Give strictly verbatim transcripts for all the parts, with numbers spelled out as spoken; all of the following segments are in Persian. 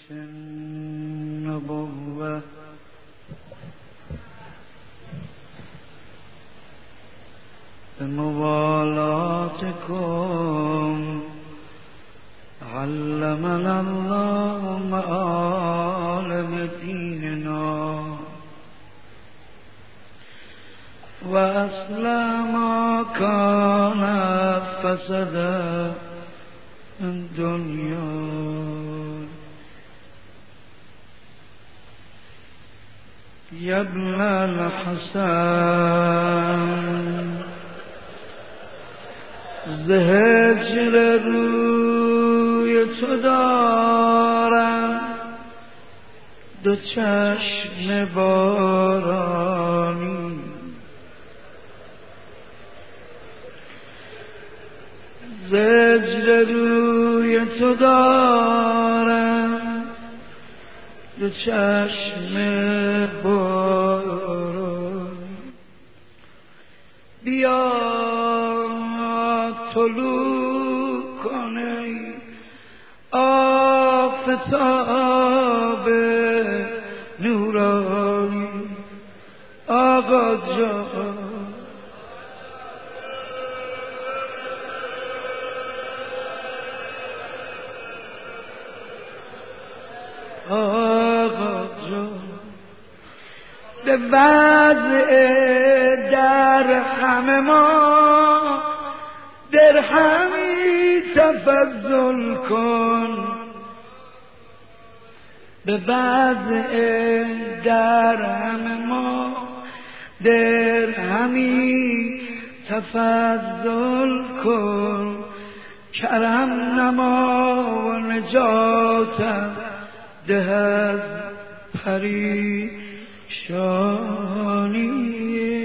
النبوة بموالاتكم علمنا الله معالم ديننا وأصلح ما كان فسد من دنيا. يا ابن الحسن زهجر روی تو دارم دو چشم بارانی، زهجر روی تو دارم دو چشم بارانی. بیا طلوع کنی آفتاب نورانی آقا جان. آقا جان به وضع در همه ما درهمی تفضل کن، به وضع در همه ما درهمی تفضل کن. کرم نما و نجاتم ده از پریشانی.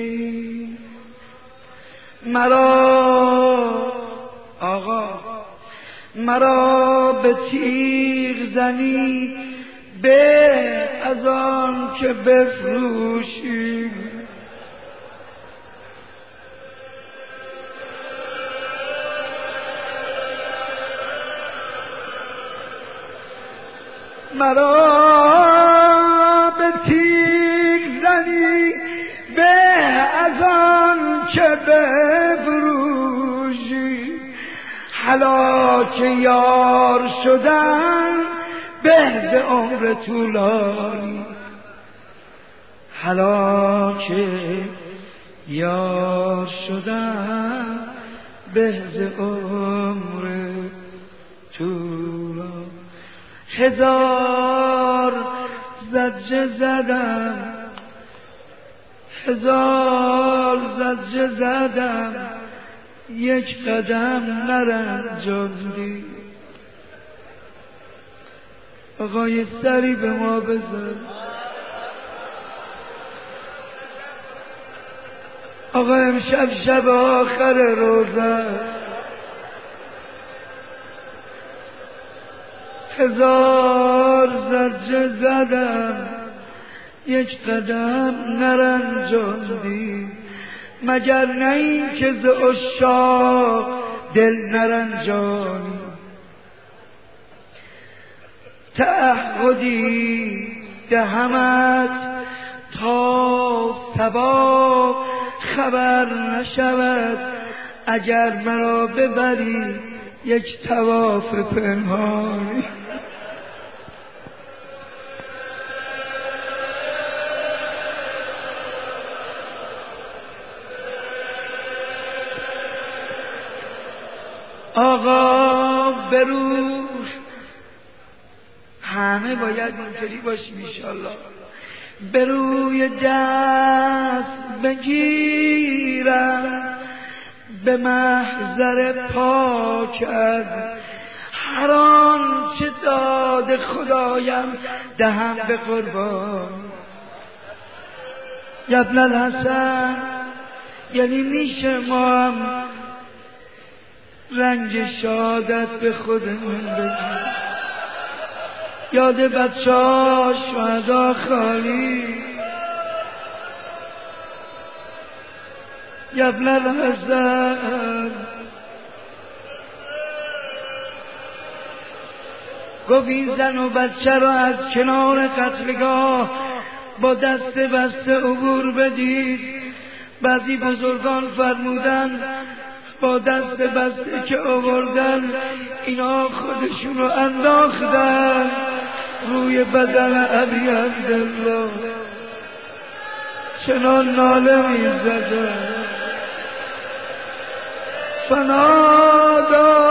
مرا آقا مرا به تیغ زنی به از آن که بفروشی. مرا به تیغ زنی به از آن که بفروشی. هلاک یار شدن به ز عمر طولانی، هلاک یار شدن به ز عمر طولانی. هزار زجه زدم هزار زجه زدم یک قدم نرنجاندی. آقا یه سری به ما بزن. آقا امشب شب آخر روزه، هزار زجه زدم یک قدم نرنجاندی. مگر نه این که ز عشاق دل نرنجانی. تعهدی دهمت تا صبا خبر نشود، اگر مرا ببری یک طواف پنهانی. آقا برو همه باید اینطوری باشیم انشالله. به روی دست بگیرم به محضر پاکت، هر آنچه داد خدایم دهم به قربان. یا ابن الحسن یعنی میشه ما هم رنج شادت به خودمون بگیر. یاد بچه ها شهدا خالی. یا ابن الحسن گفت این زن و بچه را از کنار قتلگاه با دست بسته عبور بدید. بعضی بزرگان فرمودند با دست بسته که آوردن اینا خودشون رو انداختن روی بدن ابی عبدالله، چنان ناله می زدن. فنادا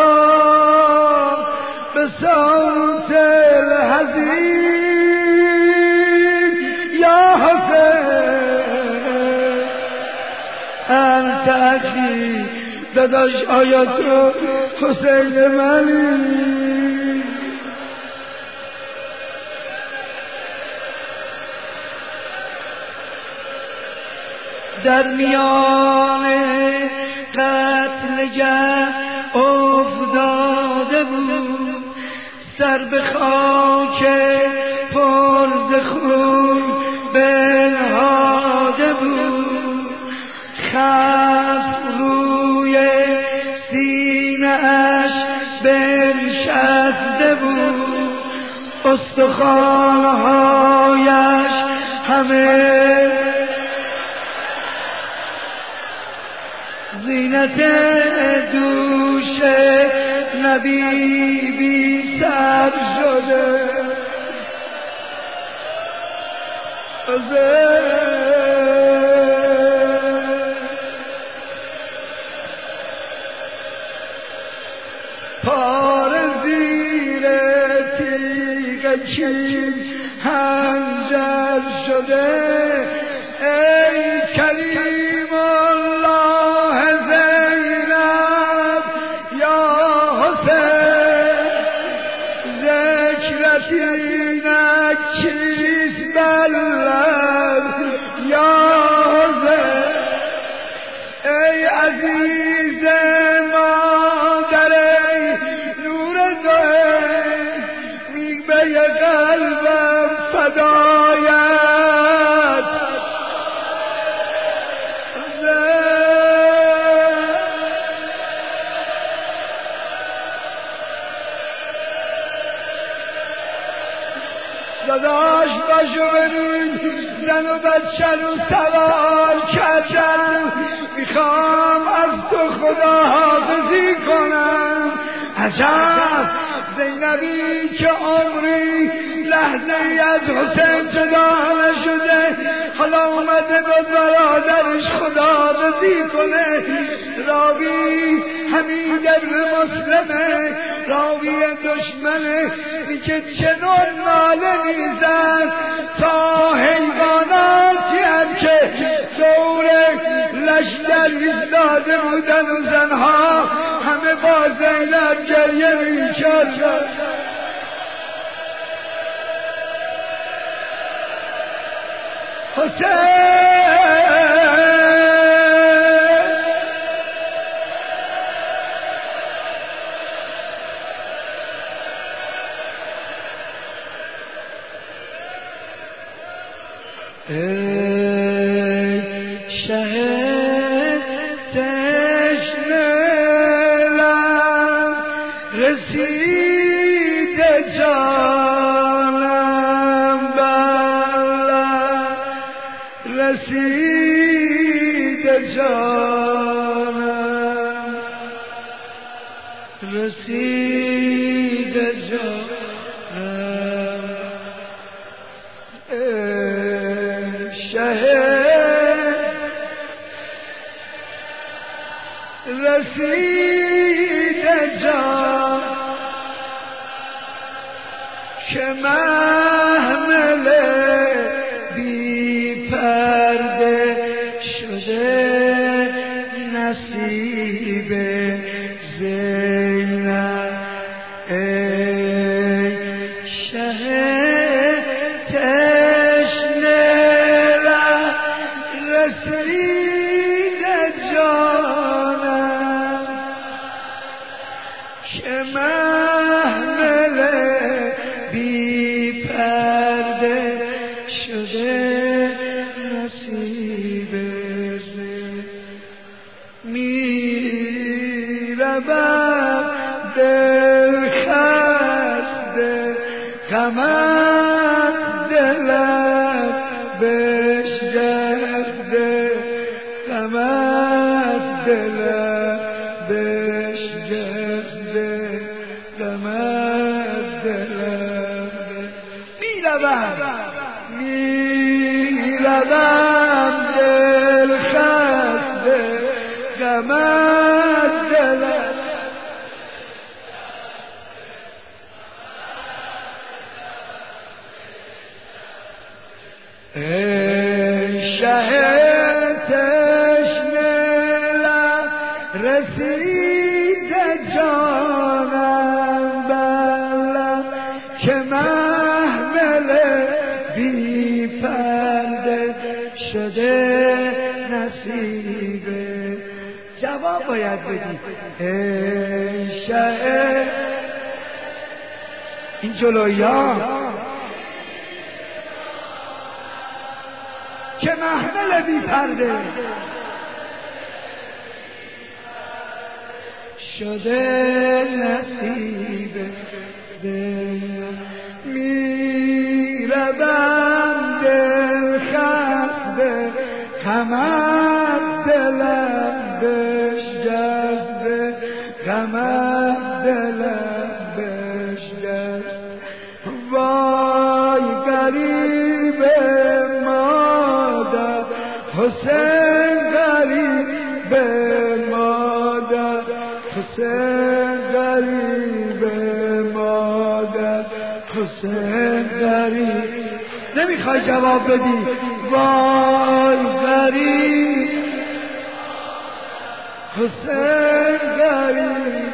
به صوت الحزین یا حسین انت اخی، داداش آیا تو حسین منی؟ در میان قتلگه افتاده بود، سر به خاک پر ز خون بنهاده بود، خسب روی سینه اش بنشسته بود، استخوان‌هایش همه زینت دوش نبی بی سر شده. پاره زیر تیغ چین هنجر شده. ای کریم الله زینب یا حسین، ذکرت اینک چیست بلد یا حسین. ای عزیز مادر نور دوه میوه قلبم فدایت. داداش باشو ببین زن و بچه رو سوار کردم، میخوام از تو خدا حافظی کنم. عجب زینبی که عمری لحظه ای از حسین جدا نشده، حالا اومده با برادرش خداحافظی کنه. راوی همین در مسلمه، راوی دشمنه، میگه چنان ناله میزد تا حیواناتی هم که دور لشکر ایستاده بودن و زنها همه با زینب گریه میکردن. حسین ای شهد تشنه‌ام رسید جانم بلد، رسید جانم، رسید جانم. شهد رسید جان که محمل بی پرده شده نصیب زینب. ای شهد تشنه رسید جانم که محمل بی پرده غمت دلم بشکسته، غمت دلم بشکسته، غمت دلم میروم میروم دل خسته، غمت دلم ای شه تشنه لب رسیده جانم بلم که محمل بی پرده شده نصیبه. جواب باید بدی ای شه این جلویا که محمل بی پرده شده نصیبه. میروم دل خسته، غمت دلم بشکسته، غمت دلم بشکسته. وای غریب مادر حسین، غریب مادر حسین، غریب مادر حسین، غریب. نمیخوای جواب بدی؟ وای غریب حسین، غریب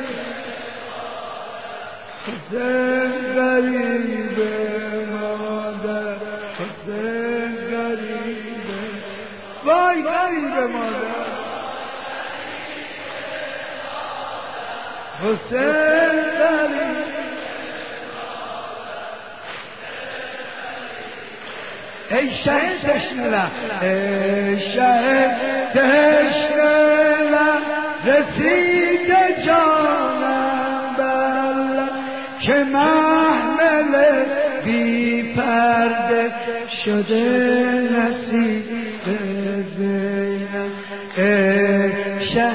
حسین، غریب مادر حسین، غریب. وای غریب مادر حسین، غریب. ای شه تشنه لب، ای شه تشنه لب رسیده جانم بلم که محمل بی پرده شده نصیب زینب. ای شه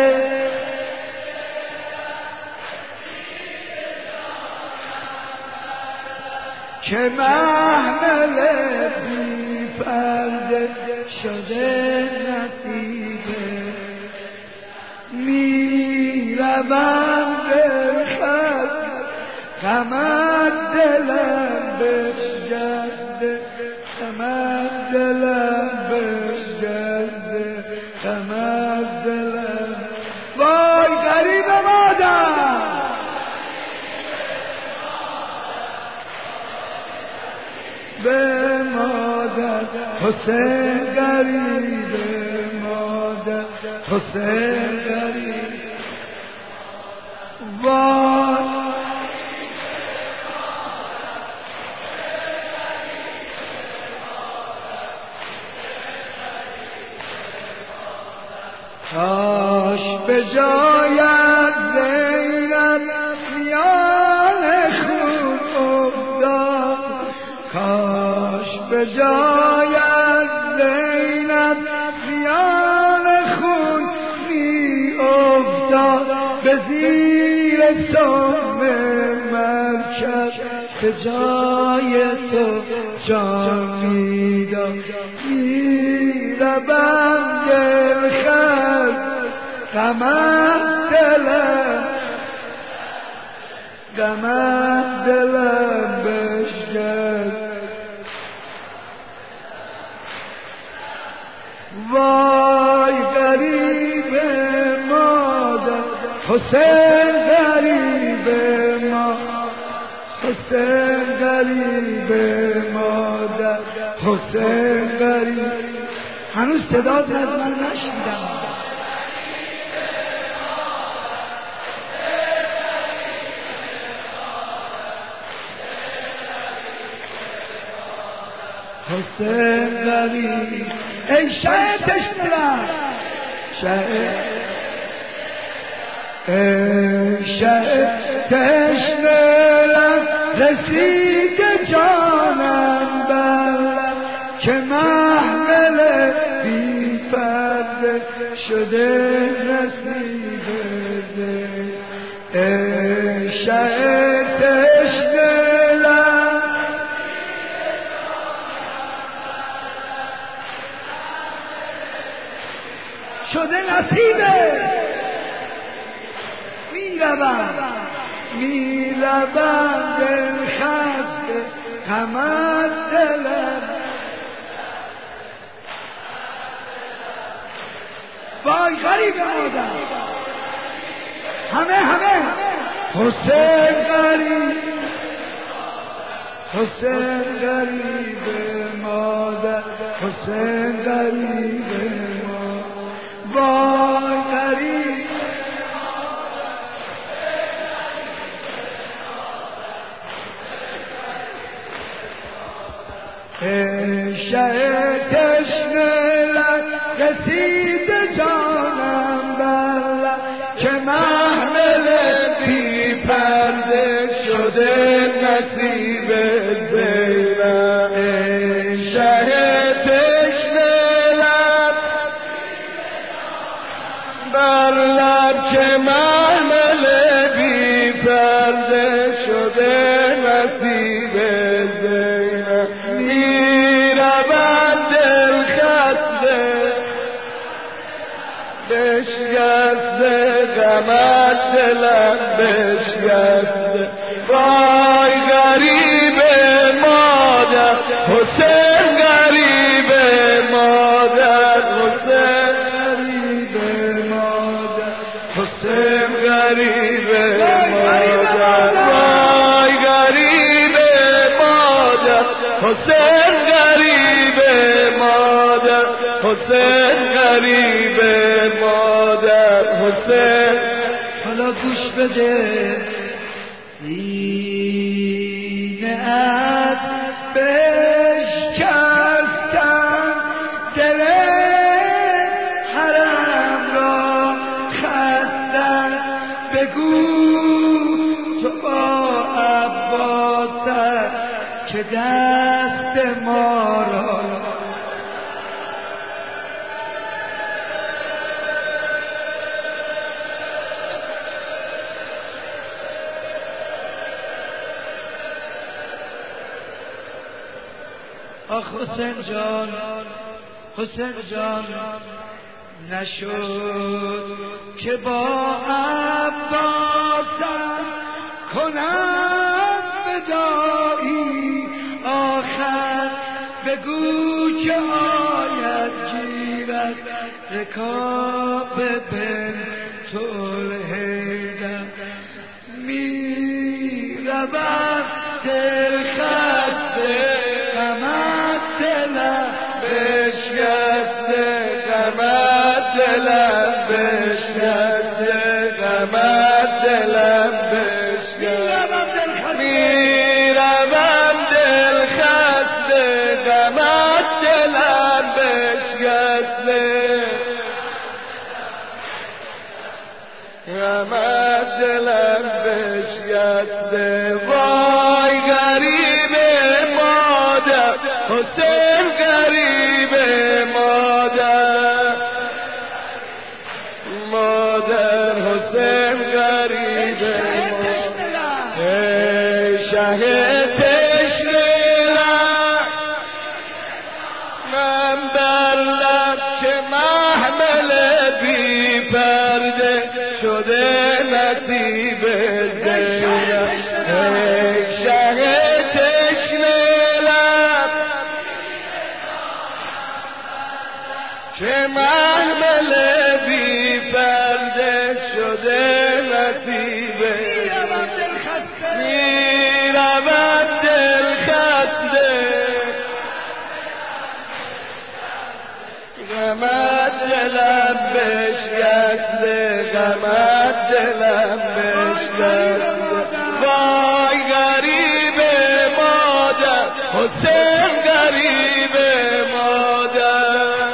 که محمل بی پرده شده نصیبه. میروم دل خسته، غمت دلم بشکسته، غمت دلم بشکسته، غمت دلم. وای غریب مادر به مادر حسین، غریب مادر حسین، غریب. وای کاش به جای از زینب میان خون افتاد، کاش به جای از زینب میان خون می افتاد، به زیر سم مرکب به جای تو جان میداد. میروم دل خسته، غمت دلم غمت دلم بشکسته. وای غریب مادر حسین، غریب مادر حسین، غریب مادر حسین، غریب. هنوز صدات از من نشنیدم. حسین، غریب. ای شه تشنه لب، شه ای شه تشنه لب رسیده شده نصیب زین ای شه تشنه لب شده نصیبه میروم میروم دل خسته غم از دلم وای غریب مادر همه همه حسین غریب حسین غریب مادر حسین غریب مادر وای غریب ای شه تشنه لب رسید جانم بر لب که محمل بی پرده شده نصیب زینب ای شه تشنه لب بر لب که محمل بی پرده شده نصیب زینب میرود دل خسته بشکسته غمت دلم بشکسته وای غریب مادر حسین غریب مادر حسین غریب مادر حسین غریب مادر وای غریب مادر حسین غریب مادر حسین غریب مادر حسین حالا گوش بده سینه ات بشکستم دل حرم را خستم بگو تو با عباست که دست ما را آخ حسین جان حسین جان نشد که با عباسم کنم فدایی آخر بگو که آید گیرد رکاب بنت الحیدر می رود دل خسته غمت دلم بشکسته غمت دلم بشکسته غمت دلم بشکسته میروم دل خسته غمت دلم بشکسته غمت دلم بشکسته وای غریب مادر حسین غریب مادر مادر حسین غریب مادر ای شه تشنه لب من بر لب که محمل بی پرده شده نصیب زینب ای شه تشنه لب که محمل بی پرده شده نصیب میرود دل خسته غمت دلم بشکسته غمت دلم بشکسته وای غریب مادر حسین غریب مادر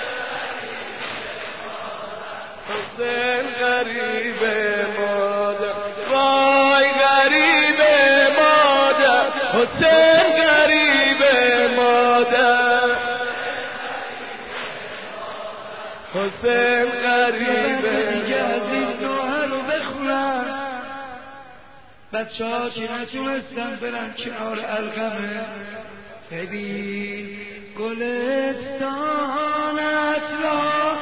حسین غریب مادر وای غریب مادر حسین غریب مادر حسین غریبه دیگه از این نوحه رو بخونن. بچه ها که نتونستن برن کنار القمه، ببین گلستانت را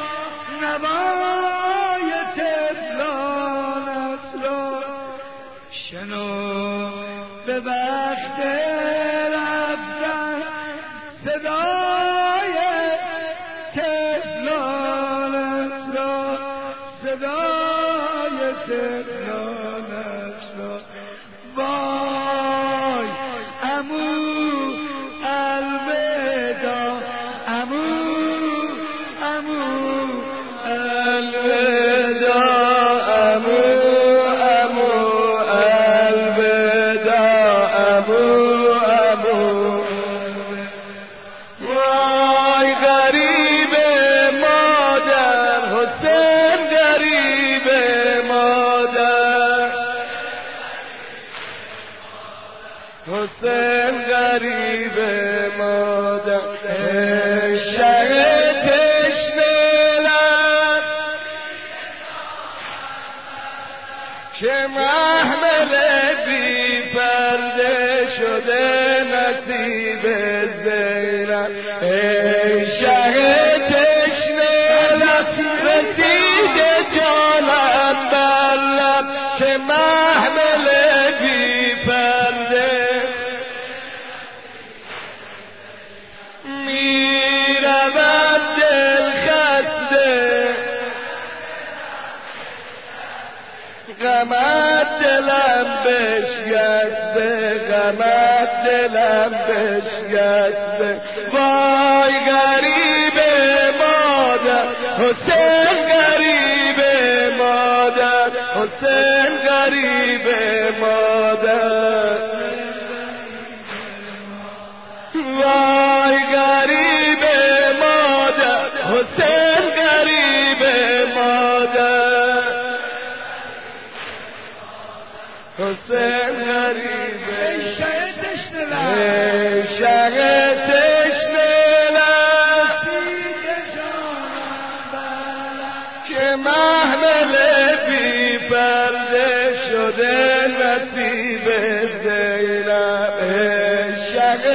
نوای طفلانت را شنو به وقت رفتن صدای طفلانت را صدای طفلانت را. وای عمو الوداع عمو عمو الوداع عمو عمو الوداع عمو عمو. وای غریب مادر حسین غریب مادر حسین غریب مادر. ای شب تشنه لب که محمل بی پرده شده نصیب زینب. ای شب تشنه لب رسیده جانم بر لب که محمل بی پرده میرود دل خسته غمت دلم بشکسته غمت دلم بشکسته. وای غریب مادر حسین غریب مادر حسین غریب مادر. وای غریب مادر حسین غریب مادر حسین غریب. ای شب تشنه لب ای شب تشنه لب که محمل بی پرده شده نصیب زینب. ای شب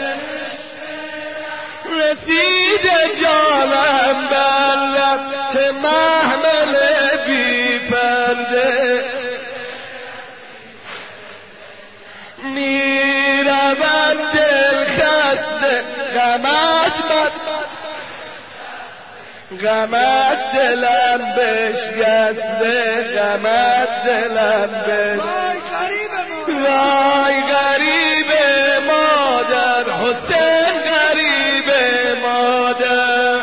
رسیده جانم بر لب که محمل بی پرده میرود دل خسته غمت غمت دلم بشکسته غمت دلم بشکسته. وای غریب مادر حسین غریب مادر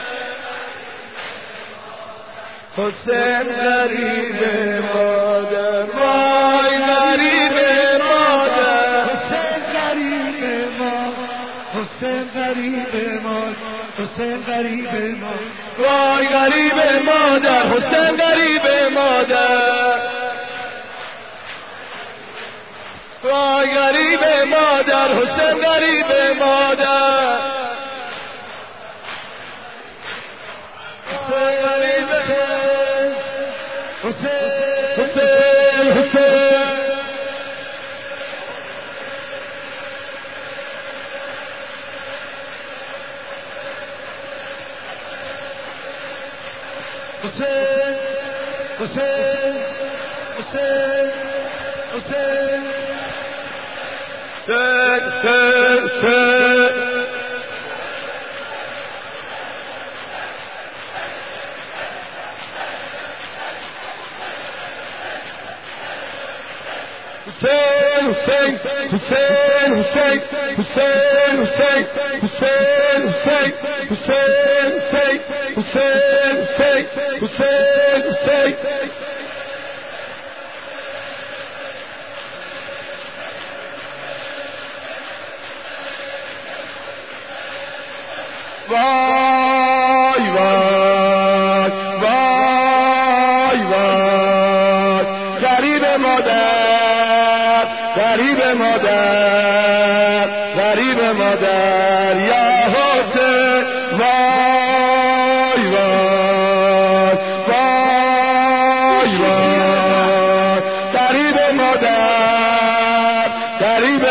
حسین غریب مادر. وای غریب مادر حسین غریب ما حسین غریب ما حسین غریب ما. وای غریب مادر حسین غریب مادر وای غریب مادر حسین غریب مادر حسین غریب حسین حسین حسین حسین حسین حسین حسین سن سن سن Hussein, Hussein, Hussein, Hussein, Hussein, Hussein, Hussein, Hussein, Hussein, Hussein, Hussein, Hussein, Hussein. Vay vay vay vay garib مادر garib مادر garib مادر یا حسین وای وای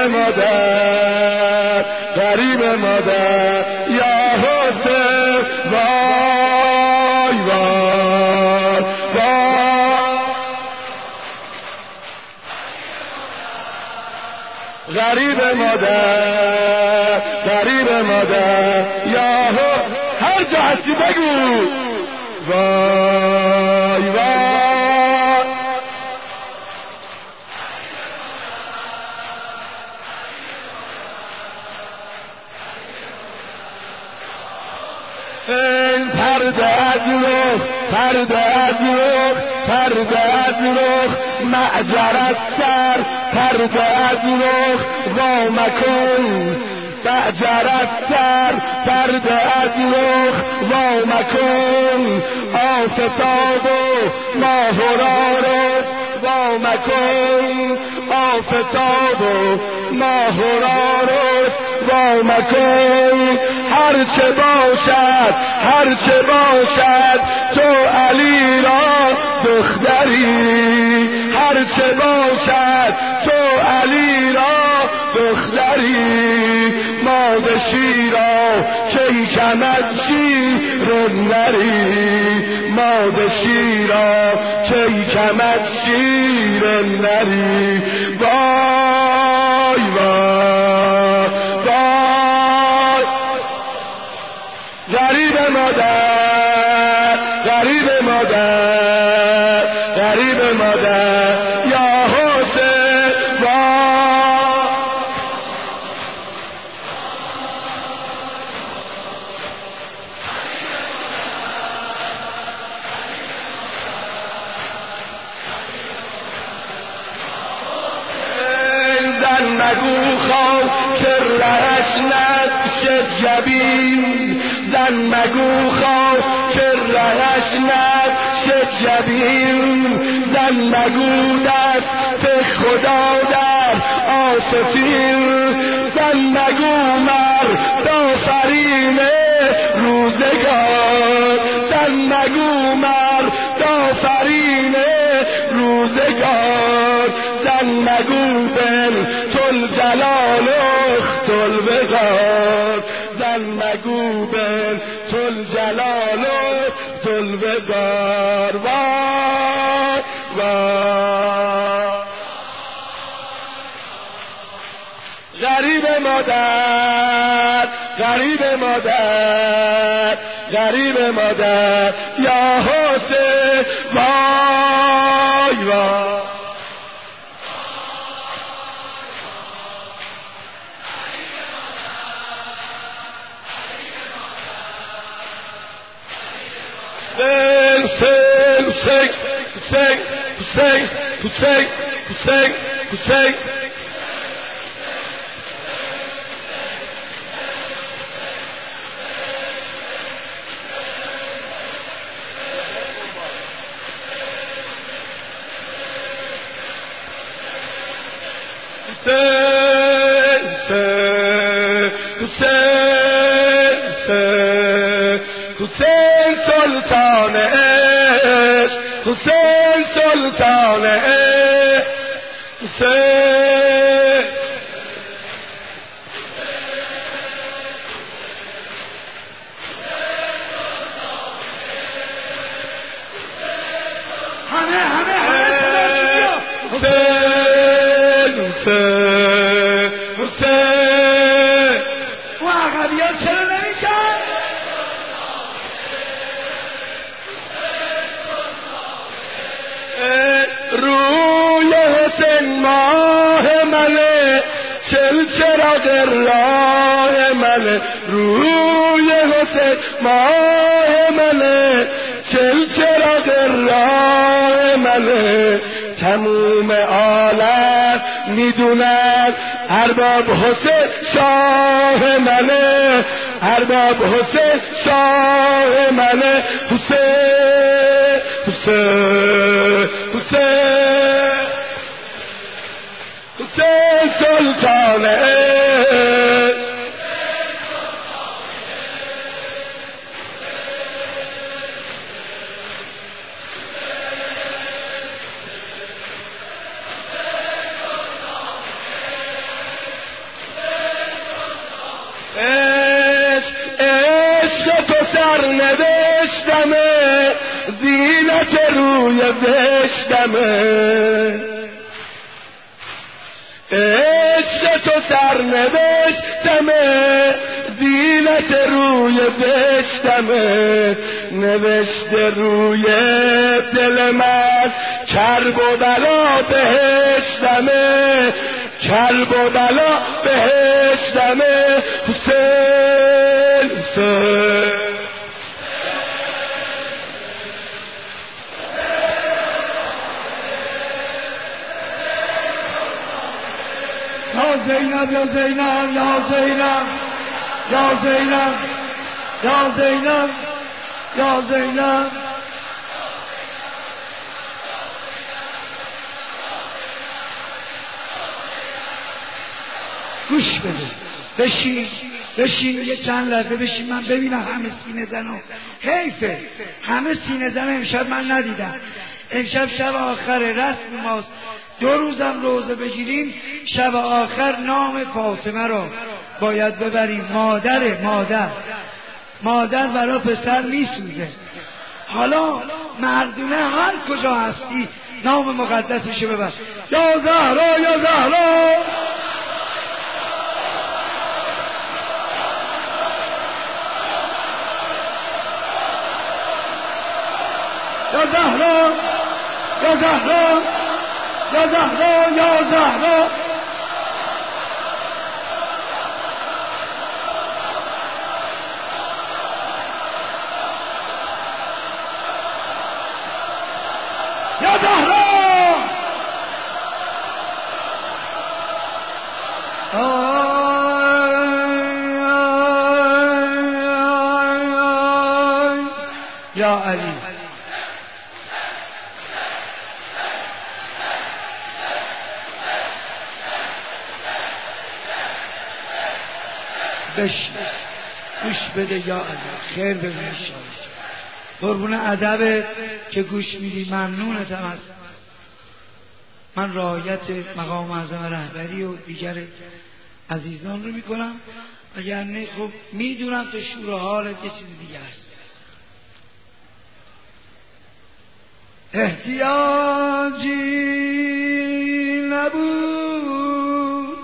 مادر غریب مادر یا حسین وای وای وای غریب مادر غریب مادر یا حسین هر جا هستی بگو وای وای این پرده از رخ پرده از رخ پرده از رخ معجر از سر پرده از رخ وا مکن معجر از سر پرده از رخ وا مکن آفتاب و ماه و رارس وا مکن آفتاب و ماه و رارس وا مکن هر چه باشد هر چه باشد تو علی را دختری هر چه باشد تو علی را دختری ماد شیرا کی کم از شیر نری ماد شیرا کی کم از شیر نری وای وای وای غریب مادر غریب مادر غریب مادر یا حسین وای زن مگو خواب که رهش نشه جبین زن مگو خواب که رهش نشه جبین زن مگو دست خدا در آستین زن مگو مرد آفرین روزگار زن مگو مرد آفرین روزگار زن مگو بن تل جلال اختل بگار زن مگو بن تل جلال اختل بگار وای وای غریب مادر غریب مادر غریب مادر یا حسین وای وای Hussein, Hussein, Hussein, Hussein, Hussein, Hussein, Hussein. Hussein, Hussein, Hussein, Hussein, Hussein Sultan عشق حسین سلطان عشق حسین همه همه همه حسین حسین حسین و عقبیان چرا نمیشن؟ روی حسین ماه منه چل چراغ راه منه روی حسین ماه منه چل چراغ راه منه تموم عالم میدونن ارباب حسین شاه منه ارباب حسین شاه منه حسین حسین حسین حسین سلطان عشق سرنوشتمه زینت روی بشتمه عشق تو سرنوشتمه زینت روی بشتمه نوشته روی دل من کرب و بلا بهشتمه کرب و بلا بهشتمه حسین حسین یا زینب یا زینب یا زینب یا زینب یا زینب یا زینب گوش بده بشین بشین یه چند لحظه بشین من ببینم همه سینه زنو حیفه همه سینه زن امشب من ندیدم امشب شب آخر رسم ماست دو روزم روزه بگیریم شب آخر نام فاطمه رو باید ببریم مادره مادر مادر برای پسر میسوزه حالا مردونه هر کجا هستی نام مقدسشو ببر یا زهرا یا زهرا یا زهرا یا زهرا یا زهرا یا زهرا یا زهرا یا علی بش گوش بده یا علی خیر ببین شاید قربون ادب که گوش میدی ممنونتم از من رعایت مقام اعظم رهبری و دیگر عزیزان رو میکنم اگر نه خب میدونم تو شور حالت یه چیز دیگه است احتیاجی نبود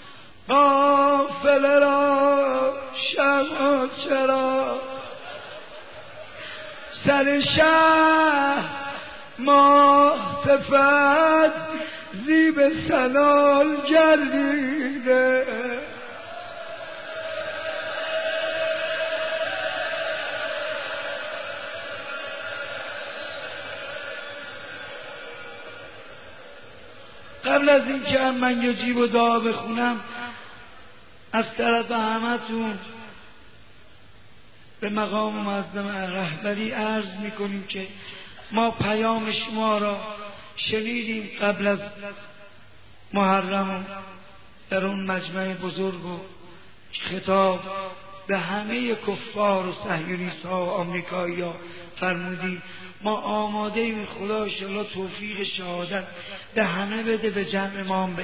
قافله را شمع چرا سر شهر ماه سفد زیب سلال گردیده قبل از اینکه من یجیب و دعا بخونم از طرف همتون به مقام معظم رهبری عرض میکنیم که ما پیام شما را شنیدیم قبل از محرم در اون مجمع بزرگ و خطاب به همه کفار و صهیونیست ها و آمریکایی ها فرمودیم ما آماده ایم خدا انشاءالله توفیق شهادت به همه بده به جمع ما بده.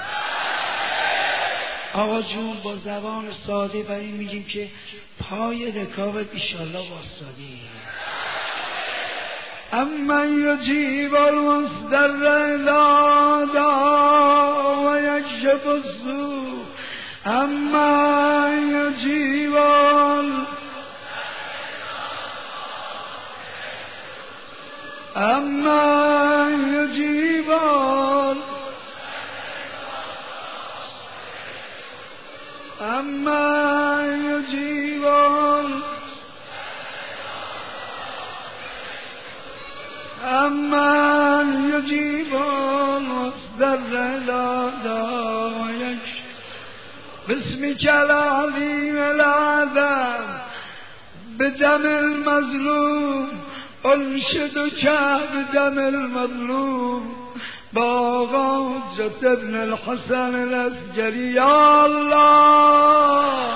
آقا جون با زبان ساده برای میگیم که پای رکابت ایشالله واسطادی اما یجیب المصدر لادا و یکشف السوء اما یجیب اما یجیب اما یجیب اما یجیب مصدر لا دایش بسمک العظیم العظم بدم المظلوم انشدک بدم المظلوم با حجت ابن الحسن العسکری یا الله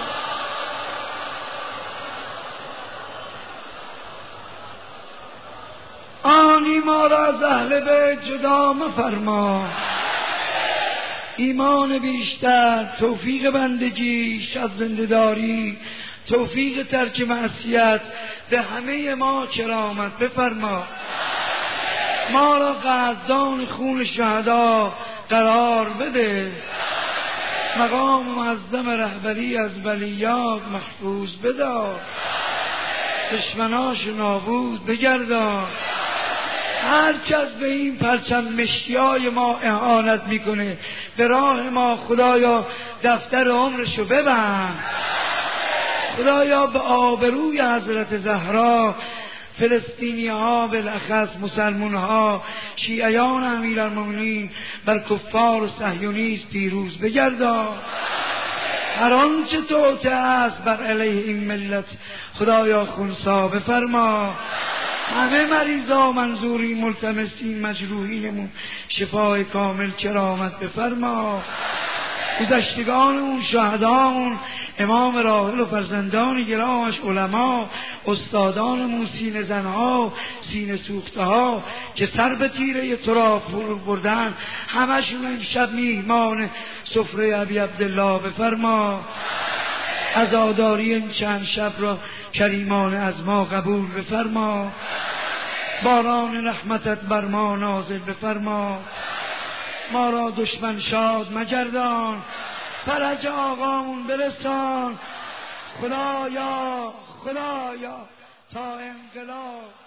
آنی ما را از اهل بیت جدا مفرما ایمان بیشتر توفیق بندگی از زنده‌داری توفیق ترک معصیت به همه ما کرامت بفرما. ما را قدردان خون شهدا قرار بده. مقام معظم رهبری از بلیات محفوظ بدار. دشمناش نابود بگردان. هر کس به این پرچم مشکیای ما اهانت میکنه به راه ما خدایا دفتر عمرشو ببند. خدایا به آبروی حضرت زهرا فلسطینی ها بالاخص مسلمان ها شیعیان امیرالمومنین بر کفار و صهیونیست پیروز بگردان. هر آنچه توطئه است بر علیه این ملت خدایا خونسا بفرما. همه مریضا منظوری ملتمسین مجروحینمون شفای کامل کرامت بفرما. گذشتگانمون شهدامون امام راحل و فرزندان گرامش علما استادانمون سینه زنها سینه سوخته ها که سر به تیره تراب فرو بردن همشون امشب میهمان سفره ابی عبدالله بفرما. عزاداری این چند شب را کریمان از ما قبول بفرما. باران رحمتت بر ما نازل بفرما. ما را دشمن شاد مگردان. فرج آقامون برسان. خدایا خدایا تا انقلاب